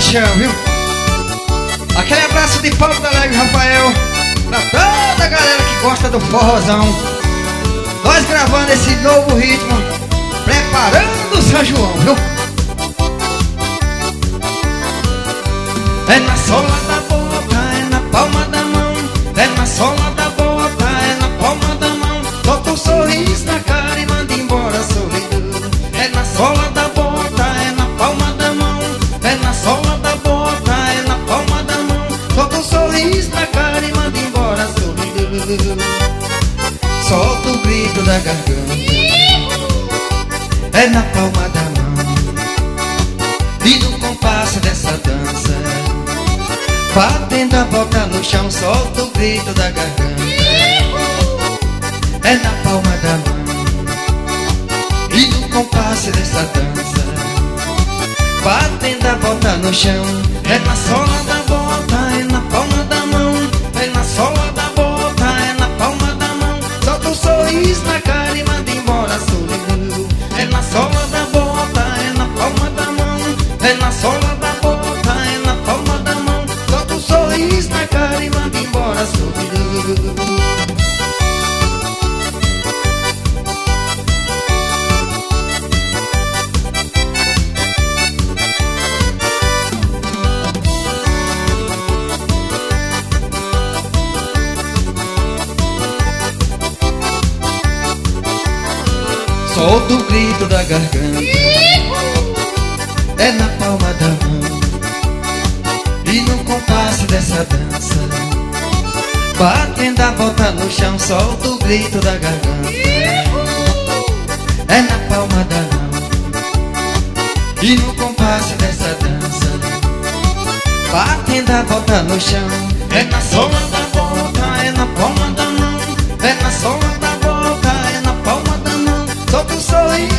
chão, viu? Aquele abraço de Paulo da Alegre, Rafael, pra toda a galera que gosta do forrozão. Nós gravando esse novo ritmo, preparando o São João, viu? É na sola da bota, é na palma da mão. É na sola da bota, é na palma da mão. Solta um sorriso na cara e manda embora a solidão. É na sola da bota, é na palma da mão. É na sola da bota, é na palma da mão. Solta um sorriso na cara e manda embora a solidão. Solta o grito da garganta, é na palma da mão. E no compasso dessa dança, batendo a boca no chão, solta o grito da garganta, é na palma da mão. E no compasso dessa dança, batendo a boca no chão, é na sola da bota, é na palma da mão. É na sola da bota, é na palma da mão. Solta um sorriso na cara e manda embora a solidão. É na sola da bota, é na palma da mão. É na sola da bota, é na palma da mão. Solta um sorriso na cara e manda embora a solidão. Solta o grito da garganta, é na palma da mão. E no compasso dessa dança, batendo a volta no chão, solta o grito da garganta, é na palma da mão. E no compasso dessa dança, batendo a volta no chão, é na sola da bota, é na palma da mão. É na sola da bota, é na palma da mão. Solta um sorriso